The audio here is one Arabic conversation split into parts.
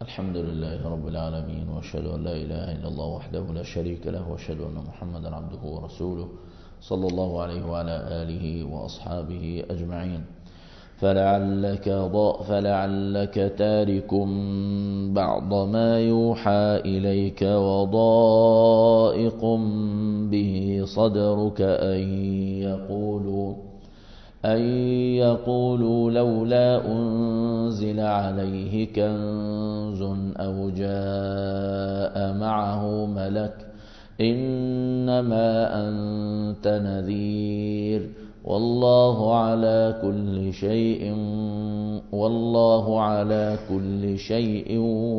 الحمد لله رب العالمين، وأشهد أن لا إله إلا الله وحده لا شريك له، وأشهد أن محمدا عبده ورسوله صلى الله عليه وعلى آله وأصحابه أجمعين. فلعلك تارك بعض ما يوحى إليك وضائق به صدرك أن يقولوا لولا أنزل عليه كنز أو جاء معه ملك إنما أنت نذير والله على كل شيء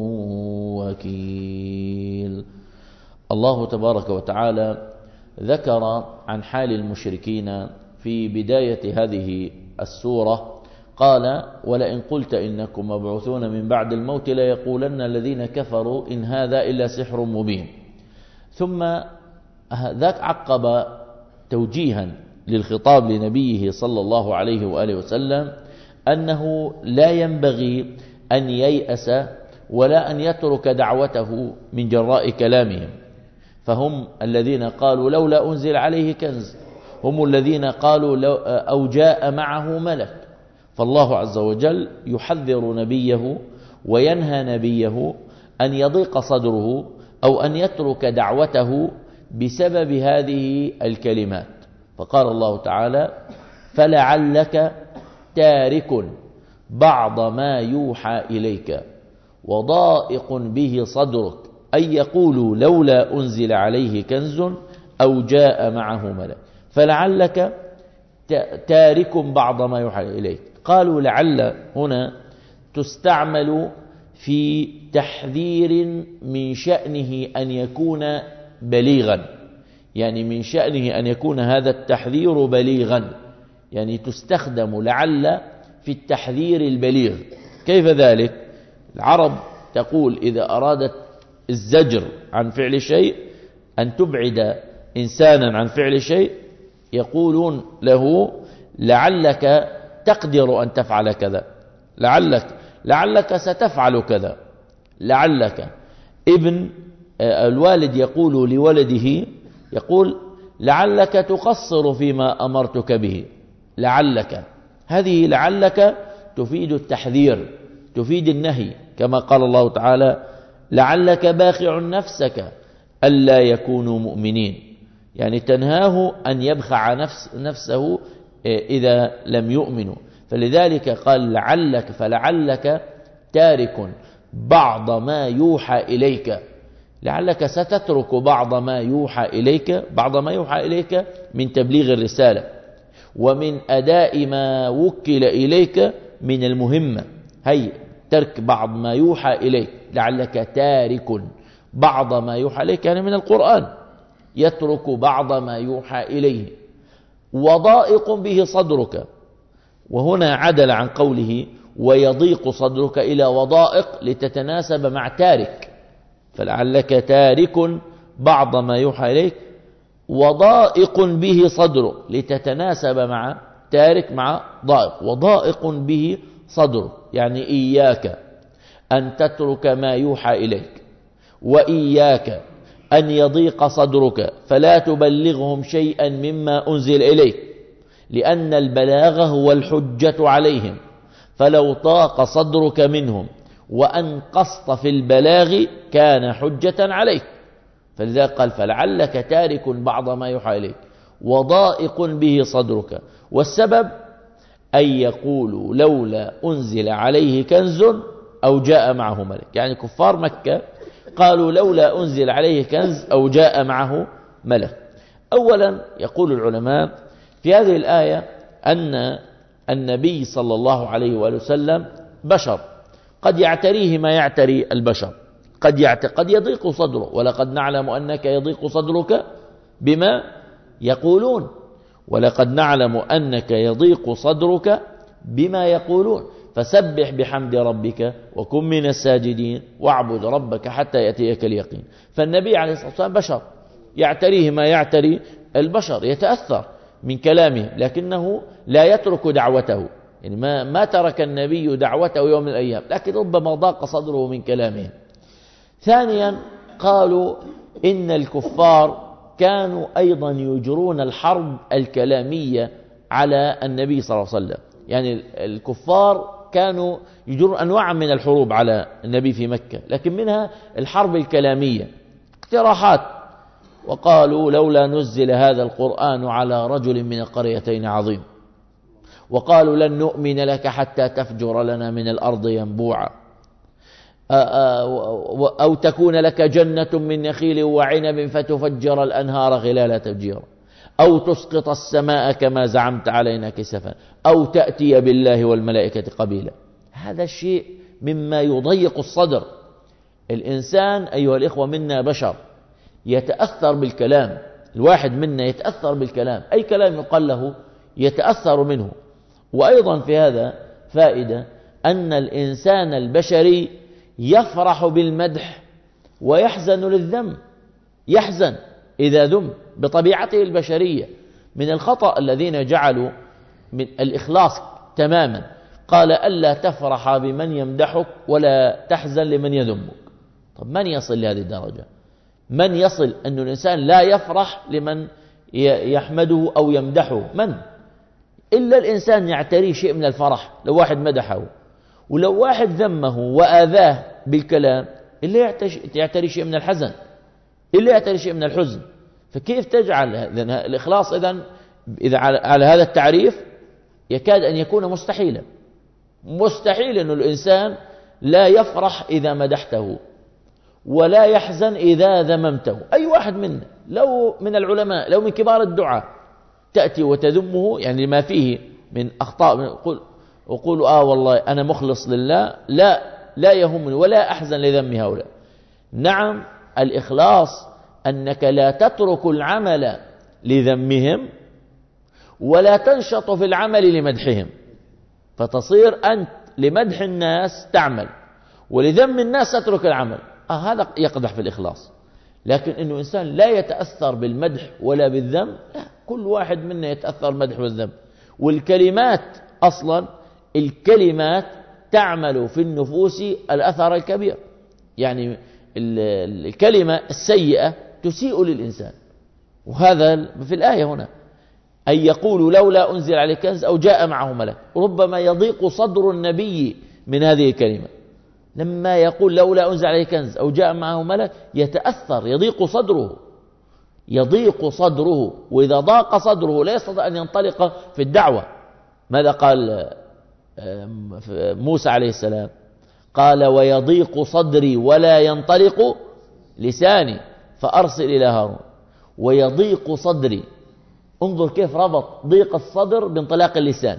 وكيل. الله تبارك وتعالى ذكر عن حال المشركين في بداية هذه السورة، قال: ولئن قلت إنكم مبعوثون من بعد الموت ليقولن الذين كفروا إن هذا إلا سحر مبين. ثم ذاك عقب توجيها للخطاب لنبيه صلى الله عليه وآله وسلم أنه لا ينبغي أن ييأس ولا أن يترك دعوته من جراء كلامهم، فهم الذين قالوا لولا أنزل عليه كنز، هم الذين قالوا أو جاء معه ملك. فالله عز وجل يحذر نبيه وينهى نبيه أن يضيق صدره أو أن يترك دعوته بسبب هذه الكلمات. فقال الله تعالى: فلعلك تارك بعض ما يوحى إليك وضائق به صدرك أن يقولوا لولا أنزل عليه كنز أو جاء معه ملك. فلعلك تارك بعض ما يوحى إليك. قالوا لعل هنا تستعمل في تحذير من شأنه أن يكون بليغا، يعني من شأنه أن يكون هذا التحذير بليغا، يعني تستخدم لعل في التحذير البليغ. كيف ذلك؟ العرب تقول إذا أرادت الزجر عن فعل شيء، أن تبعد إنسانا عن فعل شيء، يقولون له: لعلك تقدر أن تفعل كذا، لعلك ستفعل كذا. لعلك الوالد يقول لولده، يقول: لعلك تقصر فيما أمرتك به. لعلك، هذه لعلك تفيد التحذير، تفيد النهي، كما قال الله تعالى: لعلك باخع نفسك ألا يكونوا مؤمنين، يعني تنهاه أن يبخع نفسه إذا لم يؤمنوا. فلذلك قال لعلك، فلعلك تارك بعض ما يوحى إليك، لعلك ستترك بعض ما يوحى إليك من تبليغ الرسالة ومن أداء ما وكل إليك من المهمة، هي ترك بعض ما يوحى إليك. لعلك تارك بعض ما يوحى إليك يعني من القرآن، يترك بعض ما يوحى إليه. وضائق به صدرك، وهنا عدل عن قوله ويضيق صدرك إلى وضائق لتتناسب مع تارك. فلعلك تارك بعض ما يوحى إليك وضائق به صدرك لتتناسب مع تارك مع ضائق. وضائق به صدرك يعني إياك أن تترك ما يوحى إليك، وإياك أن يضيق صدرك فلا تبلغهم شيئا مما أنزل إليك، لأن البلاغ هو الحجة عليهم، فلو ضاق صدرك منهم وأنقصت في البلاغ كان حجة عليك. فلذلك قال: فلعلك تارك بعض ما يوحى إليك وضائق به صدرك. والسبب أن يقولوا لولا أنزل عليه كنز أو جاء معه ملك، يعني كفار مكة قالوا لولا أنزل عليه كنز أو جاء معه ملك. أولا يقول العلماء في هذه الآية أن النبي صلى الله عليه وآله وسلم بشر، قد يعتريه ما يعتري البشر، قد يضيق صدره، ولقد نعلم أنك يضيق صدرك بما يقولون، ولقد نعلم أنك يضيق صدرك بما يقولون، فسبح بحمد ربك وكن من الساجدين واعبد ربك حتى يأتيك اليقين. فالنبي عليه الصلاة والسلام بشر، يعتريه ما يعتري البشر، يتأثر من كلامه، لكنه لا يترك دعوته، يعني ما ترك النبي دعوته يوم من الأيام، لكن ربما ضاق صدره من كلامهم. ثانيا قالوا إن الكفار كانوا أيضا يجرون الحرب الكلامية على النبي صلى الله عليه وسلم. يعني الكفار كانوا يجرون أنواع من الحروب على النبي في مكة، لكن منها الحرب الكلامية، اقتراحات. وقالوا لولا نزل هذا القرآن على رجل من القريتين عظيم، وقالوا لن نؤمن لك حتى تفجر لنا من الأرض ينبوعا، أو تكون لك جنة من نخيل وعنب فتفجر الأنهار خلالها تفجيرا، أو تسقط السماء كما زعمت علينا كسفا، أو تأتي بالله والملائكة قبيلا. هذا الشيء مما يضيق الصدر. الإنسان أيها الإخوة منا بشر يتأثر بالكلام، الواحد منا يتأثر بالكلام، أي كلام يقال له يتأثر منه. وأيضا في هذا فائدة أن الإنسان البشري يفرح بالمدح ويحزن للذم، يحزن إذا ذم بطبيعته البشرية. من الخطأ الذين جعلوا من الإخلاص تماما، قال ألا تفرح بمن يمدحك ولا تحزن لمن يذمك. طب من يصل لهذه الدرجة؟ من يصل أن الإنسان لا يفرح لمن يحمده أو يمدحه؟ من؟ إلا الإنسان يعتري شيء من الفرح لو واحد مدحه، ولو واحد ذمه وآذاه بالكلام إلا يعتري شيء من الحزن، إلا يعتري شيء من الحزن. فكيف تجعل الإخلاص إذا على هذا التعريف يكاد أن يكون مستحيلا. مستحيل أن الإنسان لا يفرح إذا مدحته ولا يحزن إذا ذممته. أي واحد منا، لو من العلماء، لو من كبار الدعاء، تأتي وتذمه يعني ما فيه من أخطاء، وقول والله أنا مخلص لله، لا يهمني ولا أحزن لذم هؤلاء. نعم، الإخلاص أنك لا تترك العمل لذمهم ولا تنشط في العمل لمدحهم، فتصير أنت لمدح الناس تعمل ولذم الناس تترك العمل. هذا يقدح في الإخلاص. لكن إنه إنسان لا يتأثر بالمدح ولا بالذم، لا، كل واحد منا يتأثر بالمدح والذم. والكلمات أصلا، الكلمات تعمل في النفوس الأثر الكبير. يعني الكلمة السيئة تسيء للإنسان، وهذا في الآية هنا، أن يقول لولا أنزل عليه كنز أو جاء معه ملك. ربما يضيق صدر النبي من هذه الكلمة، لما يقول لولا أنزل عليه كنز أو جاء معه ملك يتأثر، يضيق صدره. وإذا ضاق صدره لا يستطيع أن ينطلق في الدعوة. ماذا قال موسى عليه السلام؟ قال ويضيق صدري ولا ينطلق لساني فأرسل إلى هارون. ويضيق صدري، انظر كيف ربط ضيق الصدر بانطلاق اللسان.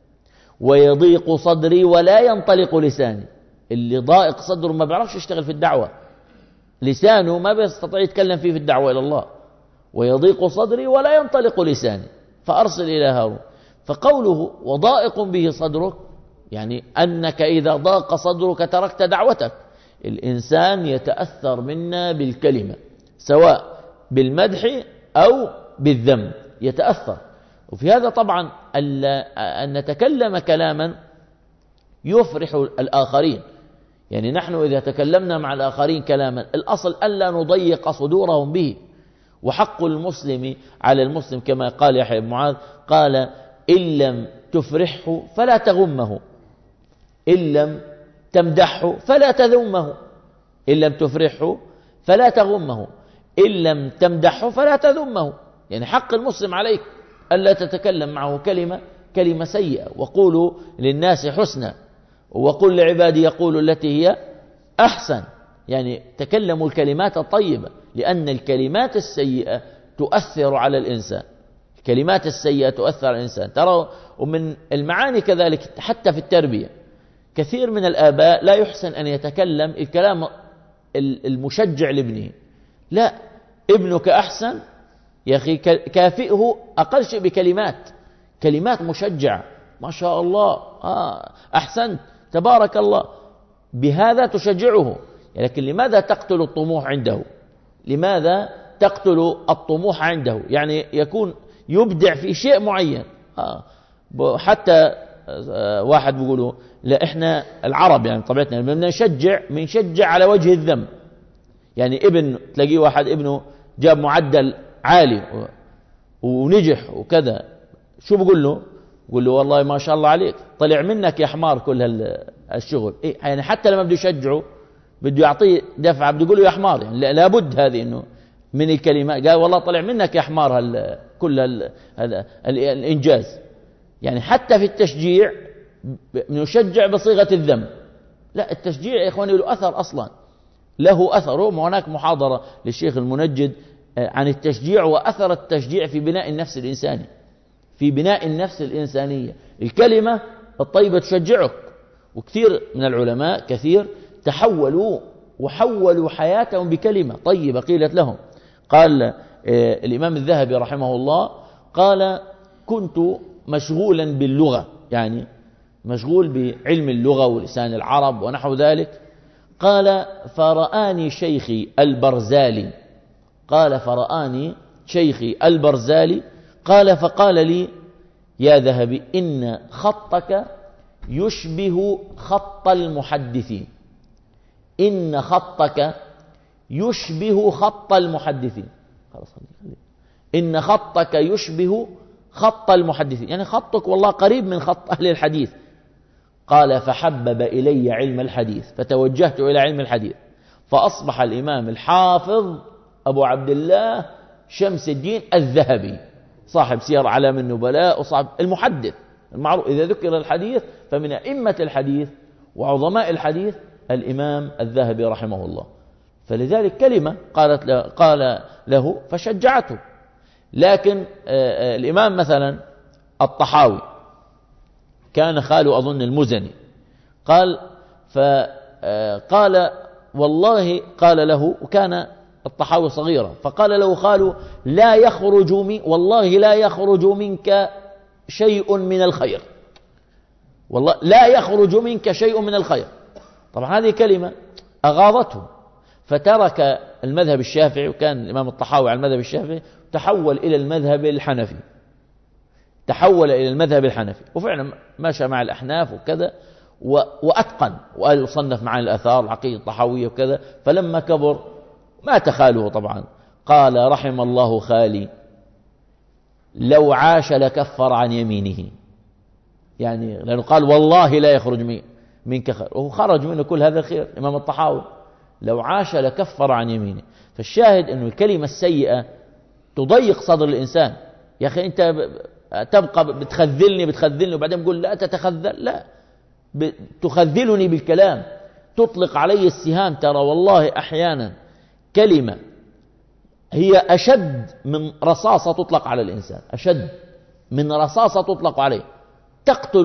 ويضيق صدري ولا ينطلق لساني. اللي ضائق صدره ما بيعرفش يشتغل في الدعوة، لسانه ما بيستطيع يتكلم فيه في الدعوة إلى الله. ويضيق صدري ولا ينطلق لساني فأرسل إلى هارون. فقوله وضائق به صدرك يعني أنك إذا ضاق صدرك تركت دعوتك. الإنسان يتأثر منا بالكلمة، سواء بالمدح أو بالذم يتأثر. وفي هذا طبعا أن نتكلم كلاما يفرح الآخرين. يعني نحن إذا تكلمنا مع الآخرين كلاما، الأصل ألا نضيق صدورهم به. وحق المسلم على المسلم كما قال يحيى بن معاذ، قال إن لم تفرحه فلا تغمه، إن لم تمدحه فلا تذمه. إن لم تفرحه فلا تغمه، إن لم تمدحه فلا تذمه. يعني حق المسلم عليك ألا تتكلم معه كلمة سيئة. وقولوا للناس حسنا وقل لعبادي يقولوا التي هي أحسن. يعني تكلموا الكلمات الطيبة، لأن الكلمات السيئة تؤثر على الإنسان. الكلمات السيئة تؤثر على الإنسان. ترى ومن المعاني كذلك حتى في التربية، كثير من الآباء لا يحسن أن يتكلم الكلام المشجع لابنه. لا، ابنك أحسن يا أخي، كافئه أقل شيء كلمات مشجعة، ما شاء الله، أحسنت، تبارك الله، بهذا تشجعه. لكن لماذا تقتل الطموح عنده؟ لماذا تقتل الطموح عنده؟ يعني يكون يبدع في شيء معين. حتى واحد بيقولوا لا إحنا العرب يعني طبيعتنا بنشجع على وجه الذم. يعني ابن تلاقيه واحد ابنه جاب معدل عالي ونجح وكذا، شو بقول له؟ بقول له والله ما شاء الله عليك، طلع منك يا حمار كل هالشغل. إيه يعني حتى لما بده يشجعه بده يعطيه دفعة بده يقول له يا حمار، يعني لابد هذه إنه من الكلمة. قال والله طلع منك يا حمار كل هذا الإنجاز. يعني حتى في التشجيع نشجع بصيغة الذم. لا، التشجيع يا إخواني له أثر أصلا، له أثره. وهناك محاضرة للشيخ المنجد عن التشجيع وأثر التشجيع في بناء النفس الإنساني، في بناء النفس الإنسانية. الكلمة الطيبة تشجعك. وكثير من العلماء وحولوا حياتهم بكلمة طيبة قيلت لهم. قال الإمام الذهبي رحمه الله قال كنت مشغولا باللغة، يعني مشغول بعلم اللغة ولسان العرب ونحو ذلك. قال فرآني شيخي البرزالي قال فقال لي يا ذهبي إن خطك يشبه خط المحدثين. إن خطك يشبه خط المحدثين. إن خطك يشبه خط المحدثين، يعني خطك والله قريب من خط أهل الحديث. قال فحبب إلي علم الحديث فتوجهت إلى علم الحديث، فأصبح الإمام الحافظ أبو عبد الله شمس الدين الذهبي صاحب سير أعلام النبلاء وصاحب المحدث المعروف. إذا ذكر الحديث فمن أئمة الحديث وعظماء الحديث الإمام الذهبي رحمه الله. فلذلك كلمة قال له فشجعته. لكن الإمام مثلا الطحاوي كان خاله أظن المزني، فقال والله قال له، وكان الطحاوي صغيرا، فقال له خاله والله لا يخرج منك شيء من الخير، والله لا يخرج منك شيء من الخير. طبعا هذه كلمة أغاظته، فترك المذهب الشافعي، وكان الإمام الطحاوي على المذهب الشافعي، تحول إلى المذهب الحنفي. وفعلا ماشى مع الأحناف وكذا وأتقن، وقال صنف معاني الآثار العقيدة الطحاوية وكذا. فلما كبر مات خاله طبعا، قال رحم الله خالي لو عاش لكفر عن يمينه، يعني لأنه قال والله لا يخرج منك خير، وهو خرج منه كل هذا الخير. إمام الطحاوي لو عاش لكفر عن يمينه. فالشاهد أنه الكلمة السيئة تضيق صدر الإنسان. يا أخي أنت تبقى بتخذلني وبعدين بقول لا تتخذل، لا، تخذلني بالكلام، تطلق علي السهام. ترى والله أحيانا كلمة هي أشد من رصاصة تطلق على الإنسان، أشد من رصاصة تطلق عليه، تقتل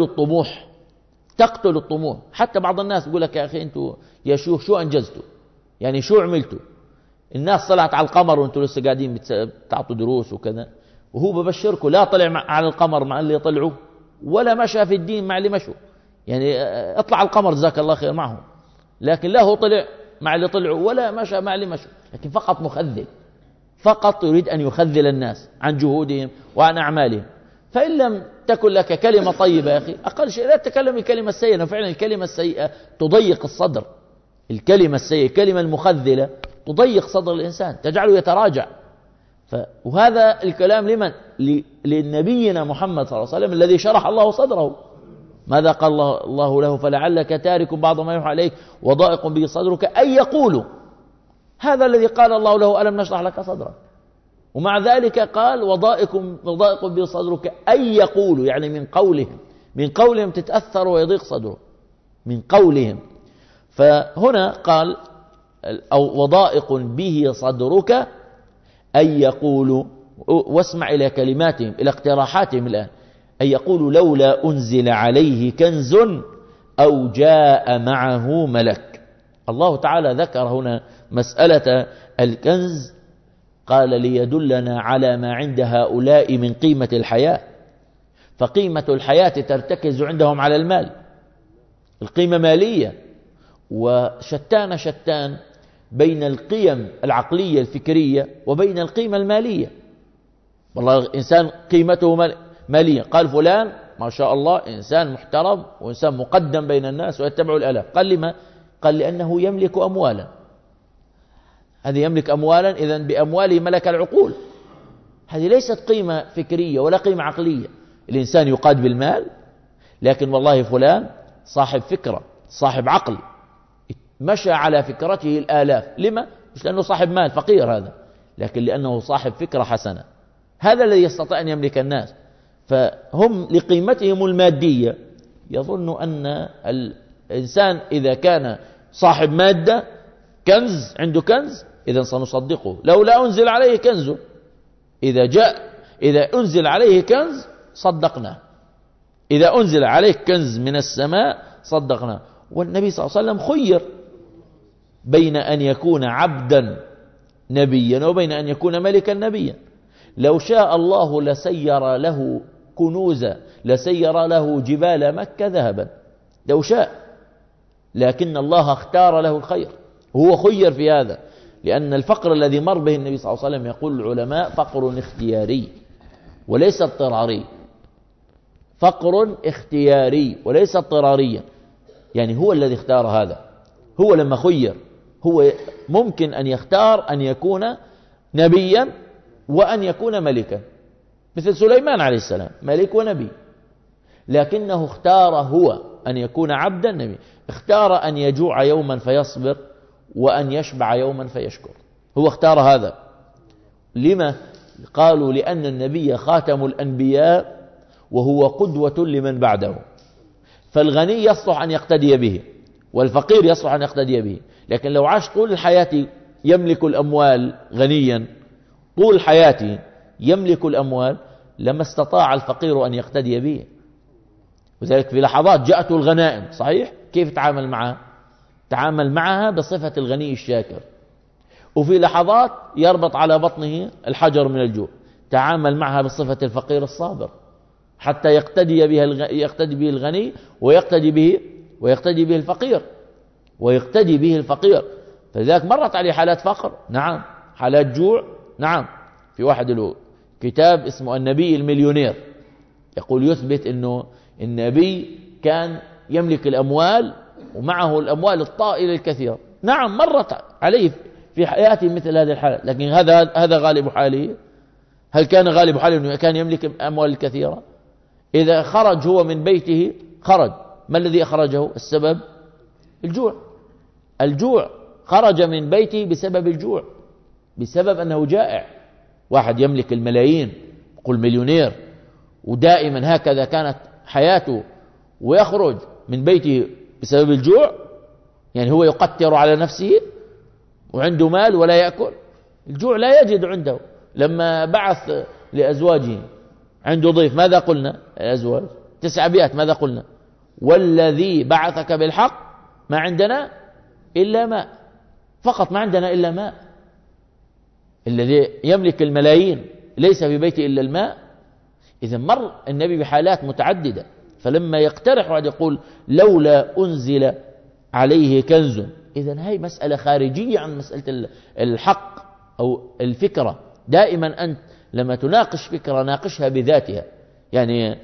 الطموح. حتى بعض الناس يقول لك يا أخي أنتوا يا شيوخ شو أنجزتوا، يعني شو عملتوا؟ الناس طلعت على القمر وأنتوا لسه قاعدين بتعطوا دروس وكذا، وهو ببشركم لا طلع على القمر مع اللي طلعوا، ولا مشى في الدين مع اللي مشوا. يعني اطلع على القمر جزاك الله خير معهم، لكن لا هو طلع مع اللي طلعوا ولا مشى مع اللي مشوا، لكن فقط مخذل، فقط يريد أن يخذل الناس عن جهودهم وعن أعمالهم. فإن لم تكن لك كلمة طيبة يا أخي، أقل شيء لا تتكلم الكلمة السيئة. وفعلا الكلمة السيئة تضيق الصدر، الكلمة السيئة، الكلمة المخذلة تضيق صدر الإنسان، تجعله يتراجع. وهذا الكلام لمن؟ لنبينا محمد صلى الله عليه وسلم الذي شرح الله صدره. ماذا قال الله له؟ فلعلك تارك بعض ما يوحى عليك وضائق به صدرك أن يقولوا. هذا الذي قال الله له ألم نشرح لك صدرك، ومع ذلك قال وضائق به صدرك أن يقولوا، يعني من قولهم تتأثر ويضيق صدره من قولهم. فهنا قال أو وضائق به صدرك أن يقولوا، واسمع إلى كلماتهم، إلى اقتراحاتهم الآن، أن يقولوا لولا أنزل عليه كنز أو جاء معه ملك. الله تعالى ذكر هنا مسألة الكنز، قال ليدلنا على ما عند هؤلاء من قيمة الحياة. فقيمة الحياة ترتكز عندهم على المال، القيمة مالية، وشتان بين القيم العقلية الفكرية وبين القيمة المالية. والله الإنسان قيمته مالية. قال فلان ما شاء الله إنسان محترم وإنسان مقدم بين الناس ويتبع الآلاف. قال لما؟ قال لأنه يملك أموالا. هذا يملك أموالا، إذن بأمواله ملك العقول. هذه ليست قيمة فكرية ولا قيمة عقلية. الإنسان يقاد بالمال، لكن والله فلان صاحب فكرة، صاحب عقل، مشى على فكرته الآلاف. لما؟ مش لأنه صاحب مال فقير هذا، لكن لأنه صاحب فكرة حسنة. هذا الذي يستطيع أن يملك الناس. فهم لقيمتهم المادية يظن أن الإنسان إذا كان صاحب مادة، كنز، عنده كنز، إذا سنصدقه لولا أنزل عليه كنزه. إذا أنزل عليه كنز صدقناه. إذا أنزل عليك كنز من السماء صدقناه. والنبي صلى الله عليه وسلم خير بين أن يكون عبدا نبيا وبين أن يكون ملكا نبيا. لو شاء الله لسير له كنوزا، لسير له جبال مكة ذهبا لو شاء، لكن الله اختار له الخير. هو خير في هذا، لأن الفقر الذي مر به النبي صلى الله عليه وسلم يقول العلماء فقر اختياري وليس اضطراري. فقر اختياري وليس اضطراريا، يعني هو الذي اختار هذا. هو لما خير، هو ممكن أن يختار أن يكون نبيا وأن يكون ملكا، مثل سليمان عليه السلام ملك ونبي، لكنه اختار هو أن يكون عبدا نبي. اختار أن يجوع يوما فيصبر وأن يشبع يوما فيشكر. هو اختار هذا. لما؟ قالوا لأن النبي خاتم الأنبياء وهو قدوة لمن بعده. فالغني يصلح أن يقتدي به، والفقير يصلح أن يقتدي به. لكن لو عاش طول الحياة يملك الأموال غنيا، طول حياته يملك الأموال، لما استطاع الفقير أن يقتدي به. وذلك في لحظات جاءته الغنائم، صحيح؟ كيف تعامل معها؟ تعامل معها بصفة الغني الشاكر. وفي لحظات يربط على بطنه الحجر من الجوع، تعامل معها بصفة الفقير الصابر، حتى يقتدي به الغني ويقتدي به الفقير. فلذلك مرت عليه حالات فقر، نعم، حالات جوع، نعم. في واحد له كتاب اسمه النبي المليونير، يقول يثبت أنه النبي كان يملك الأموال ومعه الأموال الطائلة الكثيرة. نعم، مرت عليه في حياته مثل هذه الحالة، لكن هذا غالب حاله. هل كان غالب حاله أنه كان يملك الأموال الكثيرة؟ إذا خرج هو من بيته، خرج، ما الذي أخرجه؟ السبب الجوع. خرج من بيته بسبب الجوع، بسبب أنه جائع. واحد يملك الملايين، قل مليونير، ودائما هكذا كانت حياته، ويخرج من بيته بسبب الجوع، يعني هو يقتر على نفسه وعنده مال ولا يأكل. الجوع لا يجد عنده. لما بعث لأزواجه عنده ضيف، ماذا قلنا الأزواج؟ 9 أبيات، ماذا قلنا؟ والذي بعثك بالحق ما عندنا إلا ماء، فقط ما عندنا إلا ماء. الذي يملك الملايين ليس في بيته إلا الماء. إذا مر النبي بحالات متعددة. فلما يقترح واحد يقول لولا أنزل عليه كنز، إذن هاي مسألة خارجية عن مسألة الحق أو الفكرة. دائما أنت لما تناقش فكرة ناقشها بذاتها. يعني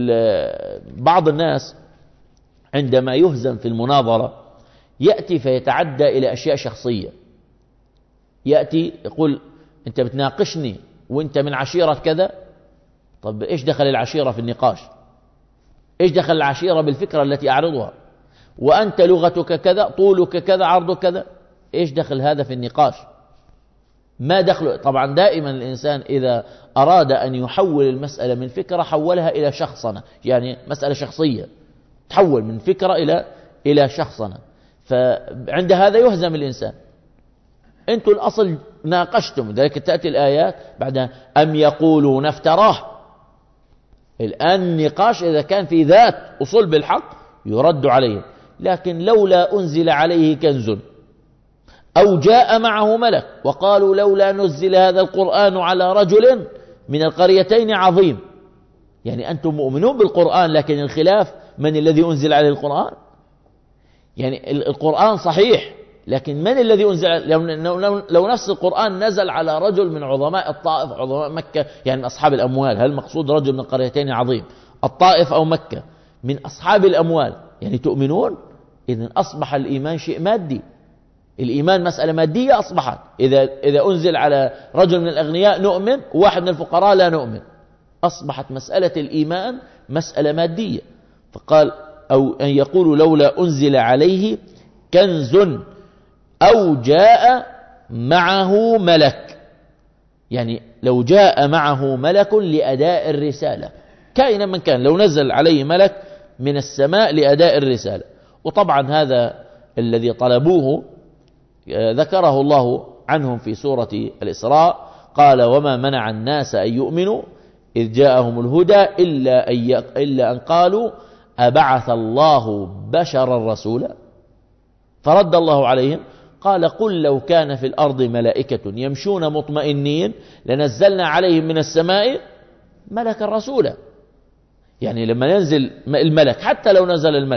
بعض الناس عندما يهزم في المناظرة يأتي فيتعدى إلى أشياء شخصية. يأتي يقول أنت بتناقشني وأنت من عشيرة كذا. طب إيش دخل العشيرة في النقاش؟ إيش دخل العشيرة بالفكرة التي أعرضها؟ وأنت لغتك كذا، طولك كذا، عرضك كذا. إيش دخل هذا في النقاش؟ ما دخله. طبعا دائما الإنسان إذا أراد أن يحول المسألة من فكرة حولها إلى شخصنة، يعني مسألة شخصية، تحول من فكرة إلى شخصنة. فعند هذا يهزم الإنسان. أنتم الأصل ناقشتم، ذلك تأتي الآيات بعدها أم يقولون افتراه. الآن النقاش إذا كان في ذات أصول بالحق يرد عليه. لكن لولا أنزل عليه كنز أو جاء معه ملك وقالوا لولا نزل هذا القرآن على رجل من القريتين عظيم. يعني أنتم مؤمنون بالقرآن، لكن الخلاف من الذي أنزل عليه القرآن. يعني القرآن صحيح، لكن من الذي أنزل؟ لو نفس القرآن نزل على رجل من عظماء الطائف، عظماء مكة، يعني من أصحاب الأموال، هل المقصود رجل من القريتين عظيم؟ الطائف أو مكة من أصحاب الأموال، يعني تؤمنون، إذن أصبح الإيمان شيء مادي. الإيمان مسألة مادية أصبحت. إذا أنزل على رجل من الأغنياء نؤمن، وواحد من الفقراء لا نؤمن. أصبحت مسألة الإيمان مسألة مادية. فقال أو أن يقولوا لولا أنزل عليه كنز أو جاء معه ملك، يعني لو جاء معه ملك لأداء الرسالة كائنا من كان، لو نزل عليه ملك من السماء لأداء الرسالة. وطبعا هذا الذي طلبوه ذكره الله عنهم في سورة الإسراء، قال وما منع الناس أن يؤمنوا إذ جاءهم الهدى إلا أن قالوا أبعث الله بشرا رسولا. فرد الله عليهم قال قل لو كان في الأرض ملائكة يمشون مطمئنين لنزلنا عليهم من السماء ملكا رسولا. يعني لما ينزل الملك، حتى لو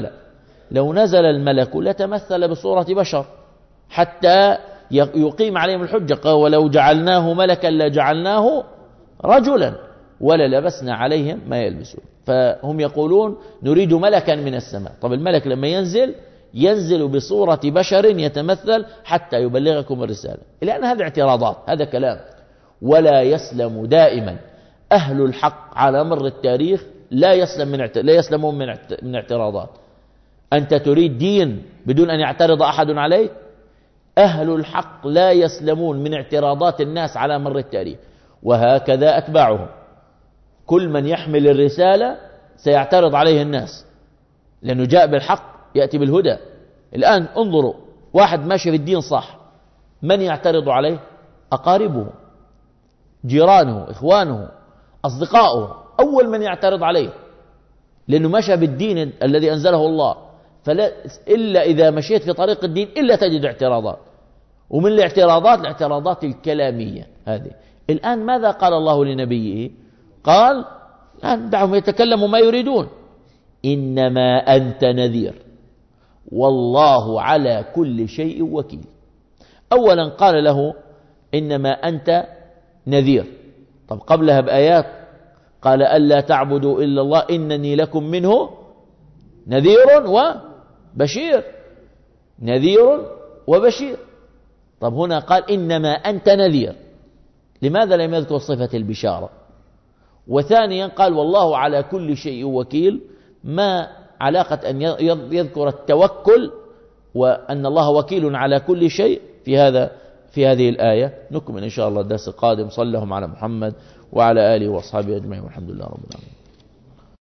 نزل الملك لتمثل بصورة بشر حتى يقيم عليهم الحجة. قال ولو جعلناه ملكا لجعلناه رجلا وللبسنا عليهم ما يلبسون. فهم يقولون نريد ملكا من السماء. طب الملك لما ينزل بصورة بشر يتمثل حتى يبلغكم الرسالة. لأن هذا اعتراضات، هذا كلام. ولا يسلم دائما أهل الحق على مر التاريخ، لا يسلمون من اعتراضات. أنت تريد دين بدون أن يعترض أحد عليك؟ أهل الحق لا يسلمون من اعتراضات الناس على مر التاريخ، وهكذا أتباعهم. كل من يحمل الرسالة سيعترض عليه الناس، لأنه جاء بالحق يأتي بالهدى. الآن انظروا، واحد ماشي في الدين صح، من يعترض عليه؟ أقاربه، جيرانه، إخوانه، أصدقائه، أول من يعترض عليه، لأنه مشى بالدين الذي أنزله الله. إلا إذا مشيت في طريق الدين إلا تجد اعتراضات. ومن الاعتراضات الكلامية هذه. الآن ماذا قال الله لنبيه؟ قال دعهم يتكلموا ما يريدون، إنما أنت نذير والله على كل شيء وكيل. أولا قال له إنما أنت نذير. طب قبلها بآيات قال ألا تعبدوا إلا الله إنني لكم منه نذير وبشير. نذير وبشير. طب هنا قال إنما أنت نذير، لماذا لم يذكر صفة البشارة؟ وثانيا قال والله على كل شيء وكيل. ما علاقة أن يذكر التوكل وأن الله وكيل على كل شيء في هذه الآية؟ نكمل إن شاء الله الدرس القادم. صلى الله على محمد وعلى آله وأصحابه أجمعين والحمد لله رب العالمين.